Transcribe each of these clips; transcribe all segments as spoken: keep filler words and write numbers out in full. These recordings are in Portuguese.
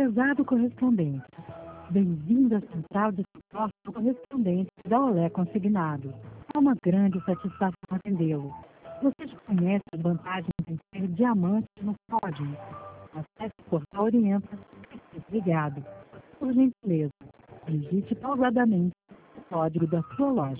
Prezado correspondente, bem-vindo à central de suporte ao correspondente da Olé Consignado. É uma grande satisfação atendê-lo. Você já conhece as vantagens em ser diamante no código? Acesse o portal Orienta e fique ligado. Por gentileza, digite pausadamente o código da sua loja.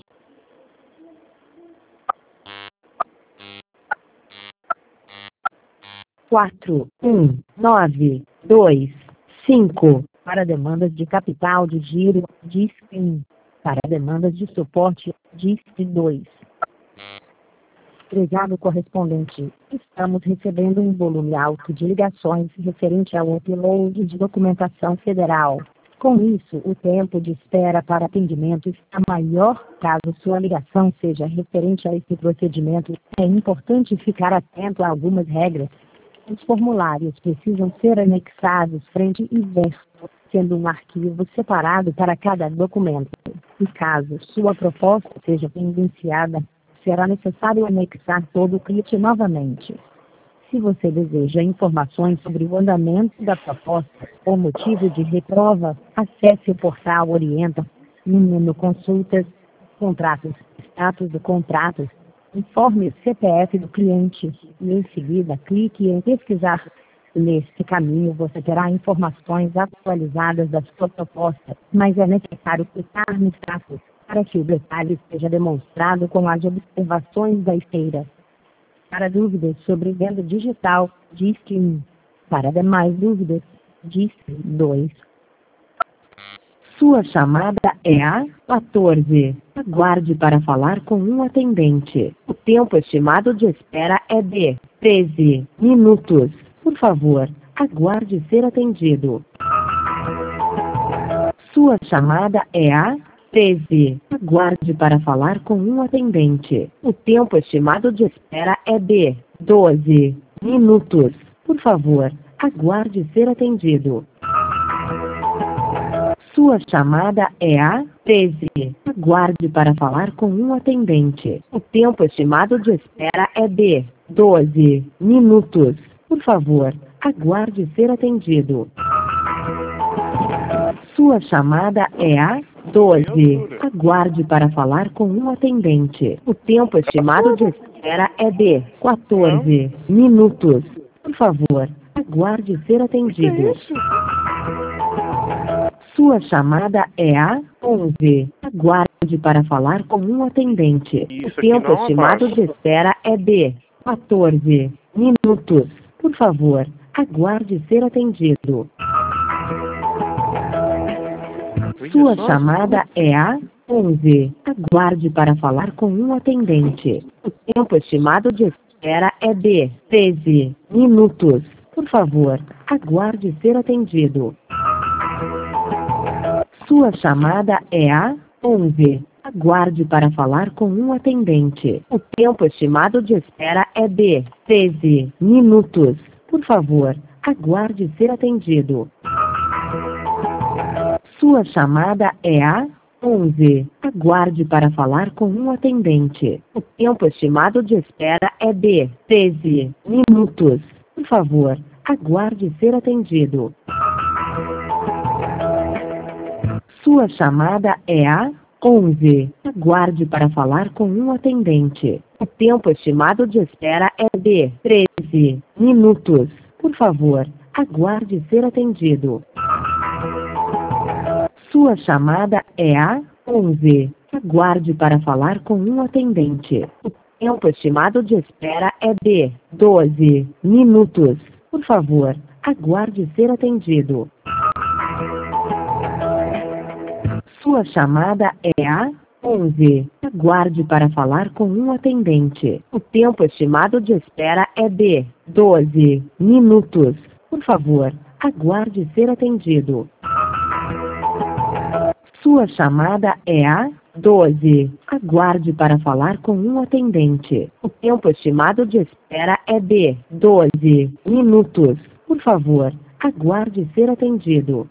quatro, um, nove, dois, cinco. Para demandas de capital de giro, disque um. Para demandas de suporte, disque dois. Prezado correspondente, estamos recebendo um volume alto de ligações referente ao upload de documentação federal. Com isso, o tempo de espera para atendimento está maior. Caso sua ligação seja referente a esse procedimento, é importante ficar atento a algumas regras. Os formulários precisam ser anexados frente e verso, sendo um arquivo separado para cada documento. E caso sua proposta seja pendenciada, será necessário anexar todo o kit novamente. Se você deseja informações sobre o andamento da proposta ou motivo de reprova, acesse o portal Orienta, no menu Consultas, Contratos, Status do Contrato. Informe o C P F do cliente e, em seguida, clique em Pesquisar. Neste caminho, você terá informações atualizadas da sua proposta, mas é necessário clicar no status para que o detalhe seja demonstrado com as observações da esteira. Para dúvidas sobre venda digital, disque um. Para demais dúvidas, disque dois. Sua chamada é a quatorze. Aguarde para falar com um atendente. O tempo estimado de espera é de treze minutos. Por favor, aguarde ser atendido. Sua chamada é a treze. Aguarde para falar com um atendente. O tempo estimado de espera é de doze minutos. Por favor, aguarde ser atendido. Sua chamada é a treze. Aguarde para falar com um atendente. O tempo estimado de espera é de doze minutos. Por favor, aguarde ser atendido. Sua chamada é a doze. Aguarde para falar com um atendente. O tempo estimado de espera é de quatorze minutos. Por favor, aguarde ser atendido. Sua chamada é a onze. Aguarde para falar com um atendente. O tempo estimado de espera é de quatorze minutos. Por favor, aguarde ser atendido. Sua chamada é a onze. Aguarde para falar com um atendente. O tempo estimado de espera é de treze minutos. Por favor, aguarde ser atendido. Sua chamada é a onze. Aguarde para falar com um atendente. O tempo estimado de espera é de treze minutos. Por favor, aguarde ser atendido. Sua chamada é a onze. Aguarde para falar com um atendente. O tempo estimado de espera é de treze minutos. Por favor, aguarde ser atendido. Sua chamada é a onze. Aguarde para falar com um atendente. O tempo estimado de espera é de treze minutos. Por favor, aguarde ser atendido. Sua chamada é a onze. Aguarde para falar com um atendente. O tempo estimado de espera é de doze minutos. Por favor, aguarde ser atendido. Sua chamada é a onze. Aguarde para falar com um atendente. O tempo estimado de espera é de doze minutos. Por favor, aguarde ser atendido. Sua chamada é a doze. Aguarde para falar com um atendente. O tempo estimado de espera é de doze minutos. Por favor, aguarde ser atendido.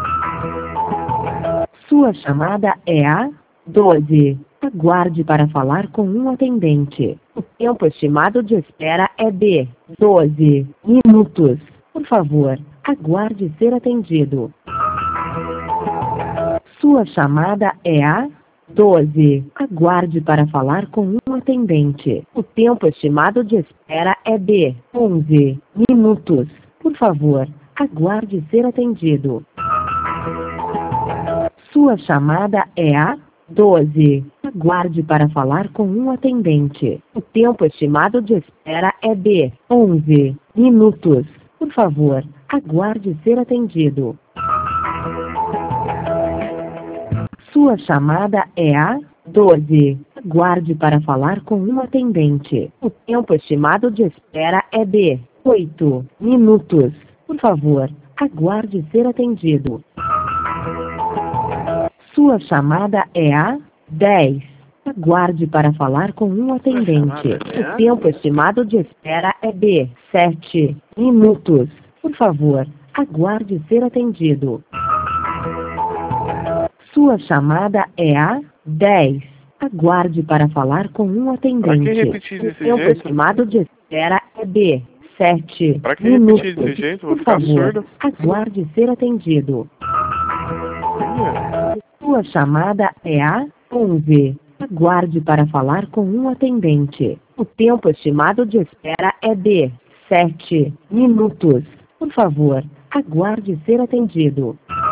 Sua chamada é a doze. Aguarde para falar com um atendente. O tempo estimado de espera é de doze minutos. Por favor, Aguarde ser atendido. Sua chamada é a doze. Aguarde para falar com um atendente. O tempo estimado de espera é de onze minutos. Por favor, aguarde ser atendido. Sua chamada é a doze. Aguarde para falar com um atendente. O tempo estimado de espera é de onze minutos. Por favor, aguarde ser atendido. Sua chamada é a doze. Aguarde para falar com um atendente. O tempo estimado de espera é de oito minutos. Por favor, aguarde ser atendido. Sua chamada é a dez. Aguarde para falar com um atendente. O tempo estimado de espera é de sete minutos. Por favor, aguarde ser atendido. Sua chamada é a dez. Aguarde para falar com um atendente. O tempo estimado de espera é de sete minutos. Por favor, aguarde ser atendido. Sua chamada é a onze. Aguarde para falar com um atendente. O tempo estimado de espera é de sete minutos. Por favor, aguarde ser atendido.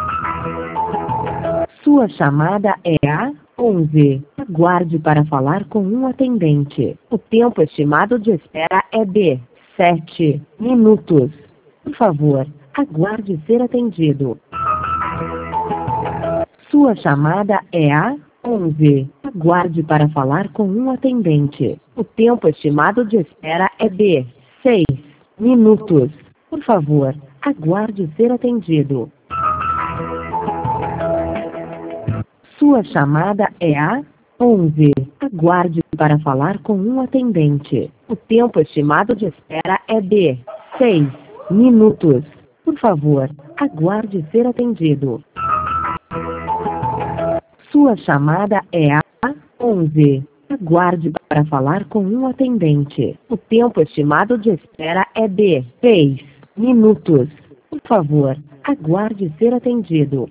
Sua chamada é a onze. Aguarde para falar com um atendente. O tempo estimado de espera é de sete minutos. Por favor, aguarde ser atendido. Sua chamada é a onze. Aguarde para falar com um atendente. O tempo estimado de espera é de seis minutos. Por favor, aguarde ser atendido. Sua chamada é a onze. Aguarde para falar com um atendente. O tempo estimado de espera é de seis minutos. Por favor, aguarde ser atendido. Sua chamada é a onze. Aguarde para falar com um atendente. O tempo estimado de espera é de seis minutos. Por favor, aguarde ser atendido.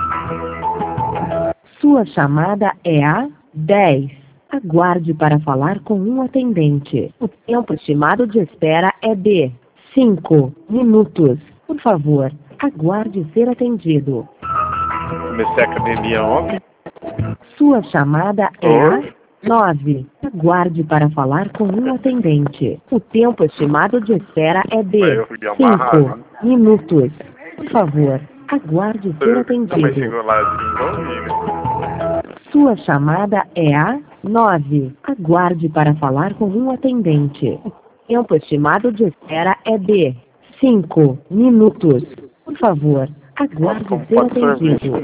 Sua chamada é a dez. Aguarde para falar com um atendente. O tempo estimado de espera é de cinco minutos. Por favor, aguarde ser atendido. Comecei a academia ontem. Sua chamada é a nove. Aguarde para falar com um atendente. O tempo estimado de espera é de cinco minutos. Por favor, aguarde ser atendido. Sua chamada é a nove. Aguarde para falar com um atendente. O tempo estimado de espera é de cinco minutos. Por favor, aguarde ser atendido.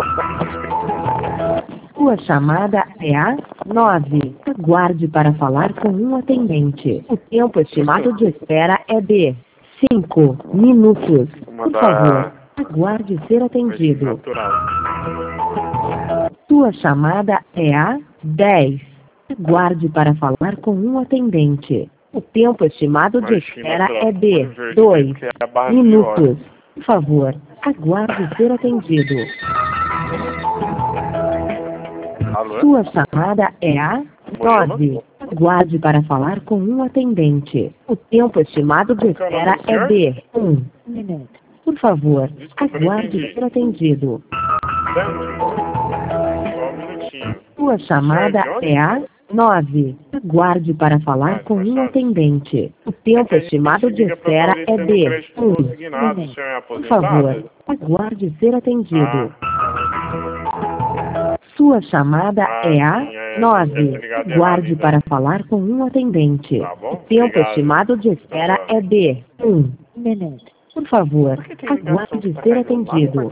Sua chamada é a nove. Aguarde para falar com um atendente. O tempo estimado de espera é de cinco minutos. Por favor, aguarde ser atendido. Sua chamada é a dez. Aguarde para falar com um atendente. O tempo estimado de espera é de dois minutos. Por favor, aguarde ser atendido. Sua chamada é a nove. Aguarde para falar com um atendente. O tempo estimado de espera é de um minuto. Por favor, aguarde ser atendido. Sua chamada é a nove. Aguarde para falar com um atendente. O tempo estimado de espera é de um minuto. Por favor, aguarde ser atendido. Sua chamada é a nove. Aguarde para falar com um atendente. O tempo estimado de espera é de um minuto. Por favor, aguarde ser atendido.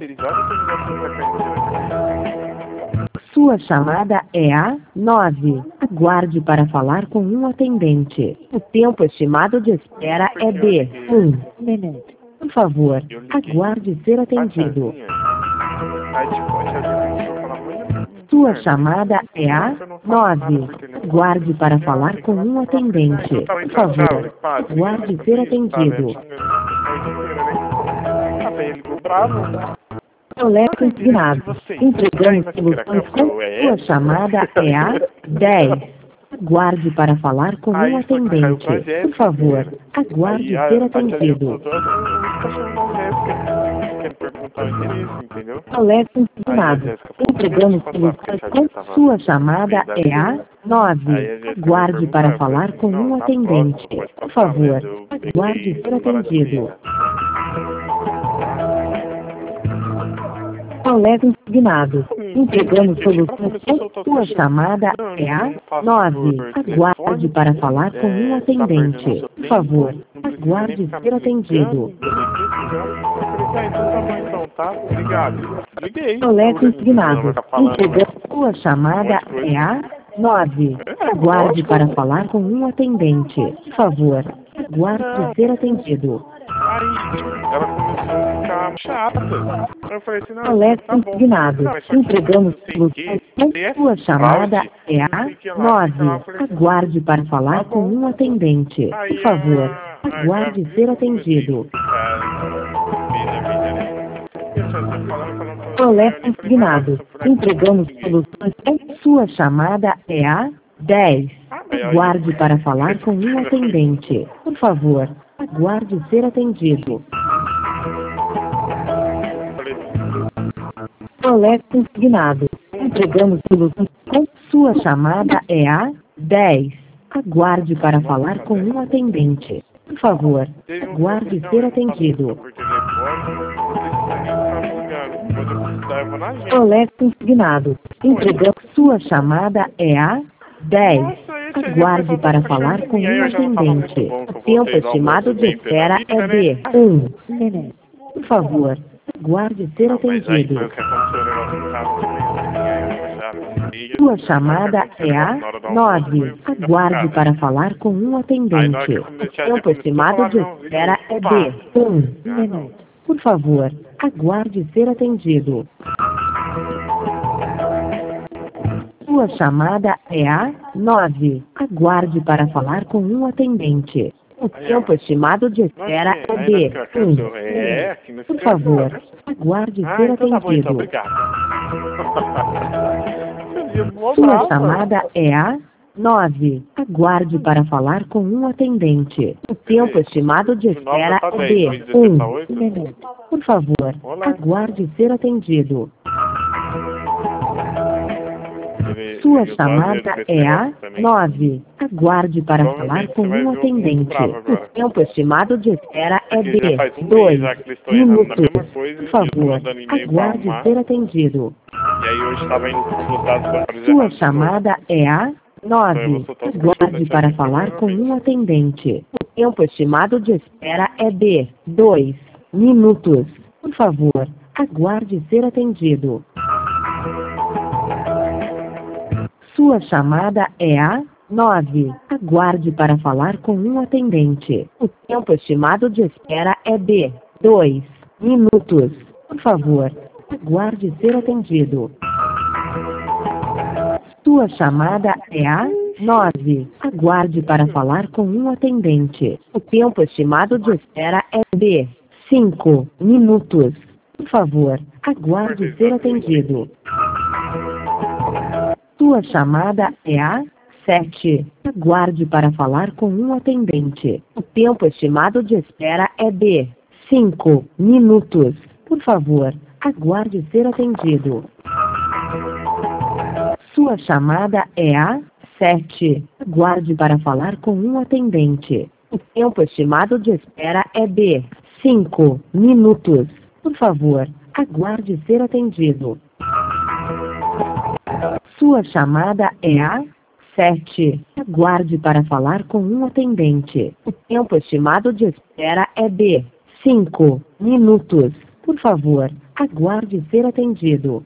Sua chamada é a nove. Aguarde para falar com um atendente. O tempo estimado de espera é de um minuto. Por favor, aguarde ser atendido. Sua chamada é a nove. Aguarde para falar com um atendente. Por favor, aguarde ser atendido. bravo. Colega consignado. Entregamos soluções com sua chamada é a dez. Aguarde para falar com um atendente. Por favor, aguarde ser atendido. Colega consignado. Entregamos soluções com sua chamada é a nove. Aguarde para falar com um atendente. Por favor, aguarde ser atendido. Colega consignado. Entregamos soluções com sua chamada é a nove. Aguarde para falar com um atendente. Por favor, aguarde ser atendido. Colega consignado. Entregamos sua chamada é a nove. Aguarde para falar com um atendente. Por favor, aguarde ser atendido. Aí ela começou a ficar chata. Eu falei assim, não, Colega tá bom. consignado. Não, mas só que Entregamos sei soluções que com tem sua essa chamada fraude, é a não sei que lá, sei que lá. nove. Eu falei assim, Aguarde para falar tá com bom. um atendente. Por Aí favor, a- a- aguarde a- ser eu atendido. comecei a ficar, vida, vida, né? Eu só fui falando, falando, falando, Colega eu falei, consignado. nossa, por aqui, Entregamos ninguém. soluções com sua chamada é a dez. Ah, mas aí- Aguarde para falar com um atendente. Por favor, aguarde ser atendido. Falei, Colega consignado. Entregamos soluções com sua chamada é a dez. Aguarde para falar com um atendente. Por favor, teve um aguarde não, ser eu atendido. por telefone, eu disse, "Não, tá ligando." Quando eu precisar, eu vou na agência. Colega consignado. Entregamos sua chamada é a dez. Nossa, esse aí a Aguarde pessoa tá para puxando falar de com mim, aí um eu já não tava muito atendente. bom com O tempo vocês, estimado almoço de bem pela espera vida, é né? de um minuto. Por favor, aguarde ser Não, mas aí foi atendido. o que aconteceu, o negócio não tava muito bem, aí eu já liguei, Sua na hora chamada que é aconteceu, a na hora do almoço, nove. eu fui na Aguarde casa. para falar com um Aí na hora que atendente. eu O comecei a tempo começou a estimado falar, de não, espera é pá. de um Ah, não. minuto. Por favor, aguarde ser atendido. Sua chamada é a nove. Aguarde para falar com um atendente. O tempo estimado de espera é de um minuto. É, aqui no Por favor, aguarde Ah, ser então tá bom, então, atendido. obrigado. Eu vou Sua brava. chamada é a nove. Aguarde para falar com um atendente. O tempo estimado de espera nove tá é dez, de dois, um tá oito. minuto. Por favor, Olá. aguarde ser atendido. Ele- Sua ele gosta chamada desse é a negócio também. nove. Aguarde para falar Provavelmente com você vai um ver um atendente. bravo agora. O tempo estimado de espera é Porque já de faz um mês dois já que eles estão errando na minutos. mesma coisa, Por e eu tô favor, mandando e-mail pra aguarde arrumar. ser atendido. E aí hoje tava indo nos dados bancários Sua errados. chamada é a nove. Aguarde para falar com um atendente. O tempo estimado de espera é de dois minutos. Por favor, aguarde ser atendido. Sua chamada é a nove. Aguarde para falar com um atendente. O tempo estimado de espera é de dois minutos. Por favor, aguarde ser atendido. Sua chamada é a nove. Aguarde para falar com um atendente. O tempo estimado de espera é de cinco minutos. Por favor, aguarde ser atendido. Sua chamada é a sete. Aguarde para falar com um atendente. O tempo estimado de espera é de cinco minutos. Por favor, aguarde ser atendido. Sua chamada é a sete. Aguarde para falar com um atendente. O tempo estimado de espera é de cinco minutos. Por favor, aguarde ser atendido. Sua chamada é a sete. Aguarde para falar com um atendente. O tempo estimado de espera é de cinco minutos. Por favor, aguarde ser atendido.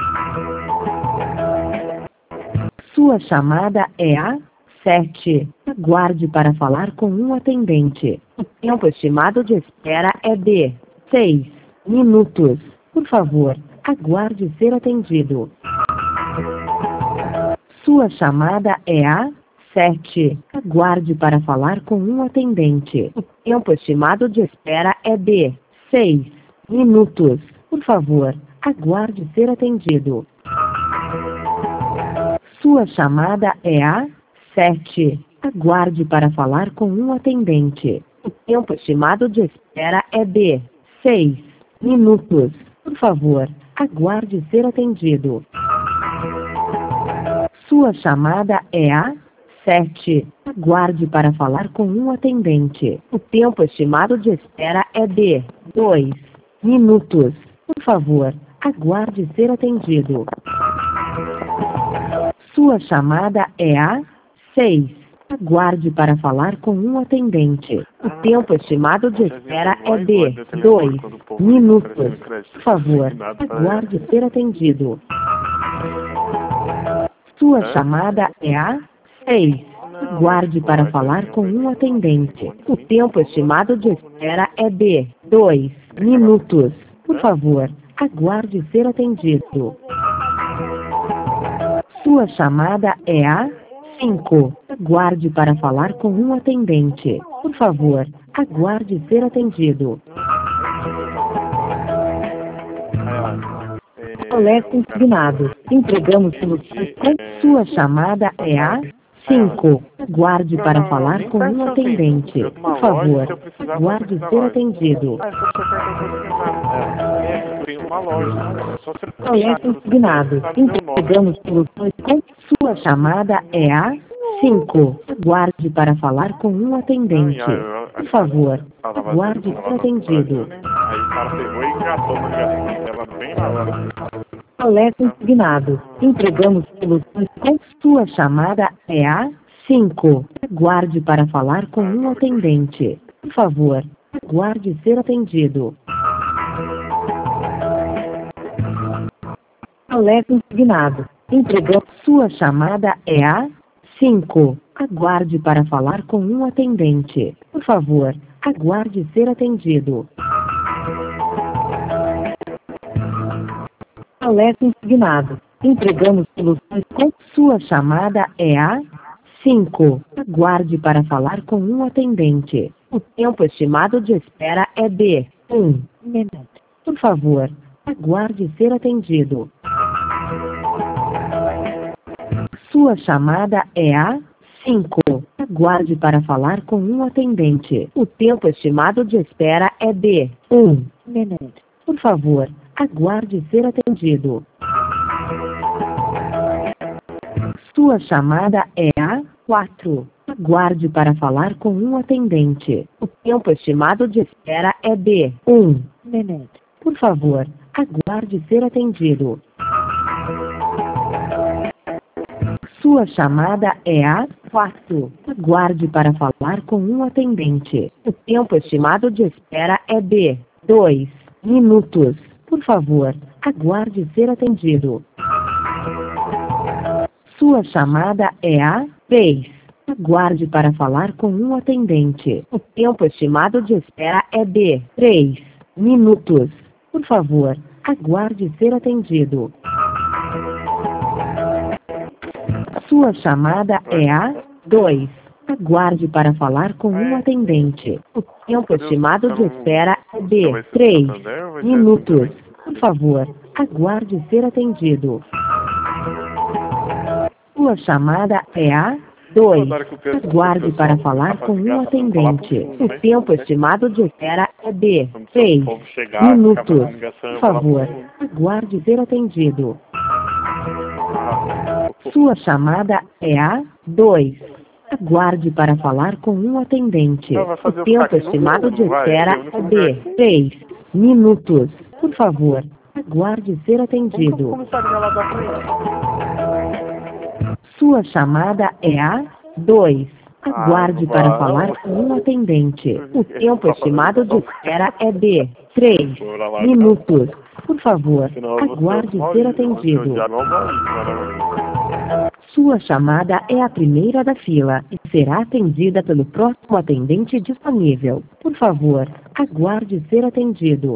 Sua chamada é a sete. Aguarde para falar com um atendente. O tempo estimado de espera é de seis minutos. Por favor, aguarde ser atendido. Sua chamada é a sete. Aguarde para falar com um atendente. O tempo estimado de espera é de seis minutos. Por favor, aguarde ser atendido. Sua chamada é a sete. Aguarde para falar com um atendente. O tempo estimado de espera é de seis minutos. Por favor, aguarde ser atendido. Sua chamada é a sete. Aguarde para falar com um atendente. O tempo estimado de espera é de dois minutos. Por favor, aguarde ser atendido. Sua chamada é a seis. Aguarde para falar com um atendente. O tempo estimado de espera é de dois minutos. Por favor, aguarde ser atendido. Sua chamada é a seis. Aguarde para falar com um atendente. O tempo estimado de espera é de dois minutos. Por favor, aguarde ser atendido. Sua chamada é a cinco. Aguarde para falar com um atendente. Por favor, aguarde ser atendido. Colé consignado. Entregamos soluções. Sua chamada é a cinco. Aguarde para falar com um atendente. Por favor, aguarde ser atendido. Colé consignado. Entregamos soluções. Sua chamada é a cinco. Aguarde para falar com um atendente. Por favor, aguarde ser atendido. Aí o cara pegou e engatou na ligação dela bem na hora. Colé consignado. Entregamos soluções. Sua chamada é a cinco. Aguarde para falar com um atendente. Por favor, aguarde ser atendido. Colé consignado. Entregamos. Sua chamada é a cinco. Aguarde para falar com um atendente. Por favor, aguarde ser atendido. Colé consignado. Entregamos soluções. Sua chamada é a cinco. Aguarde para falar com um atendente. O tempo estimado de espera é de um minuto. Por favor, aguarde ser atendido. Sua chamada é a cinco. Aguarde para falar com um atendente. O tempo estimado de espera é de um minuto. Por favor, aguarde ser atendido. Sua chamada é a quatro. Aguarde para falar com um atendente. O tempo estimado de espera é de um minuto. Por favor, aguarde ser atendido. Sua chamada é a quatro. Aguarde para falar com um atendente. O tempo estimado de espera é de dois minutos. Por favor, aguarde ser atendido. Sua chamada é a três. Aguarde para falar com um atendente. O tempo estimado de espera é de três minutos. Por favor, aguarde ser atendido. Sua chamada é a dois. Aguarde para falar com um atendente. O tempo estimado de espera é de três minutos. Por favor, aguarde ser atendido. Sua chamada é a dois. Aguarde para falar com um atendente. O tempo estimado de espera é de seis minutos. Por favor, aguarde ser atendido. Sua chamada é a dois. Aguarde para falar com um atendente. O tempo estimado de espera é de três minutos. Por favor, aguarde ser atendido. Sua chamada é a dois. Aguarde para falar com um atendente. O tempo estimado de espera é de três minutos. Por favor, aguarde ser atendido. Sua chamada é a primeira da fila e será atendida pelo próximo atendente disponível. Por favor, aguarde ser atendido.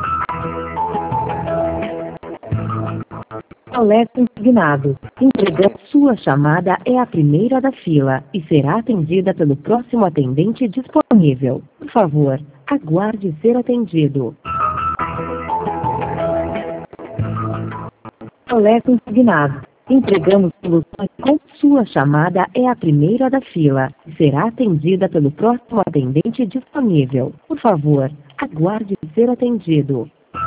Colé consignado. Entregamos. Sua chamada é a primeira da fila e será atendida pelo próximo atendente disponível. Por favor, aguarde ser atendido. Olé consignado. Entregamos soluções com sua chamada é a primeira da fila. Será atendida pelo próximo atendente disponível. Por favor, aguarde ser atendido.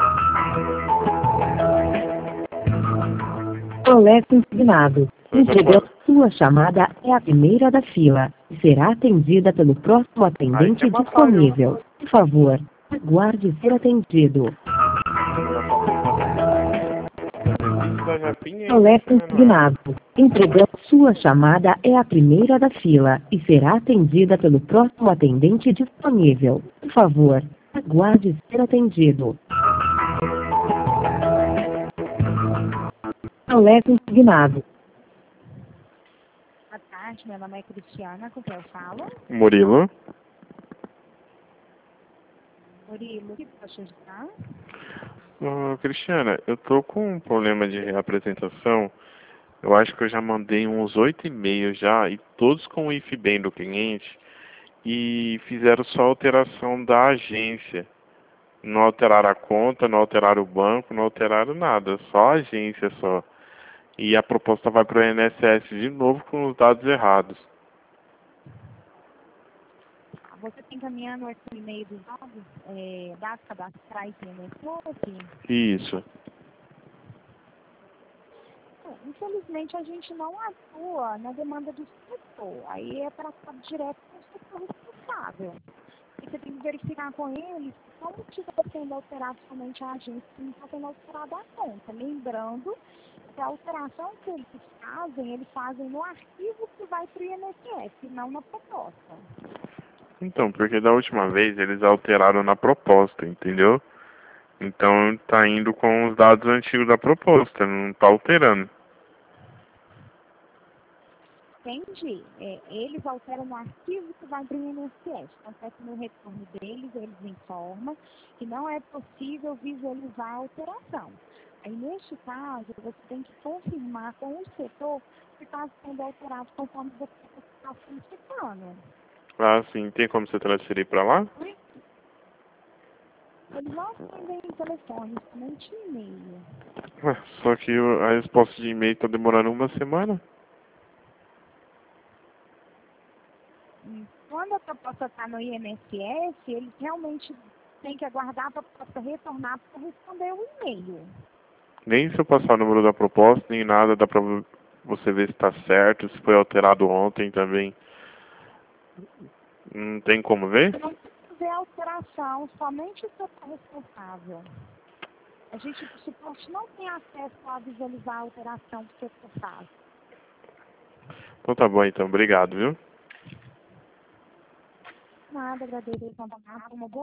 Olé consignado. Entregamos sua chamada é a primeira da fila. Será atendida pelo próximo atendente disponível. Por favor, aguarde ser atendido. Olé consignado. Entregamos sua chamada é a primeira da fila e será atendida pelo próximo atendente disponível. Por favor, aguarde ser atendido. Olé consignado. Boa tarde, meu nome é Cristiana, com quem eu falo? Murilo. Murilo, o que posso ajudar? Ô, Cristiana, eu tô com um problema de reapresentação. Eu acho que eu já mandei uns oito e-mails já, e todos com o I F B do cliente, e fizeram só alteração da agência. Não alteraram a conta, não alteraram o banco, não alteraram nada, só a agência só. E a proposta vai para o I N S S de novo com os dados errados. Você está encaminhando esse e-mail dos dados, é, dados cadastrais do I N S S? Isso. Infelizmente, a gente não atua na demanda do setor. Aí é tratado direto com o setor responsável. E você tem que verificar com eles como estiver sendo alterado somente a agência, se não está sendo alterada a conta. Lembrando que a alteração que eles fazem, eles fazem no arquivo que vai para o I N S S, não na proposta. Então, porque da última vez eles alteraram na proposta, entendeu? Então tá indo com os dados antigos da proposta, não tá alterando. Entendi. É, eles alteram no arquivo que vai para o I N S S. Tanto é que no retorno deles, eles informam que não é possível visualizar a alteração. Aí, neste caso, você tem que confirmar com o setor que está sendo alterado conforme você está solicitando. Ah, sim. Tem como você transferir pra lá? Eles não atendem em telefone, somente e-mail. Ué, só que o- a resposta de e-mail tá demorando uma semana. Quando a proposta está no I N S S, eles realmente têm que aguardar a proposta retornar para responder o e-mail. Nem se eu passar o número da proposta, nem nada, dá pra você ver se tá certo, se foi alterado ontem também. Não tem como ver? Você não precisa ver a alteração, somente o setor responsável. A gente do suporte não tem acesso a visualizar a alteração que o setor faz. Então tá bom, então. Obrigado, viu? Nada, agradeço. Uma boa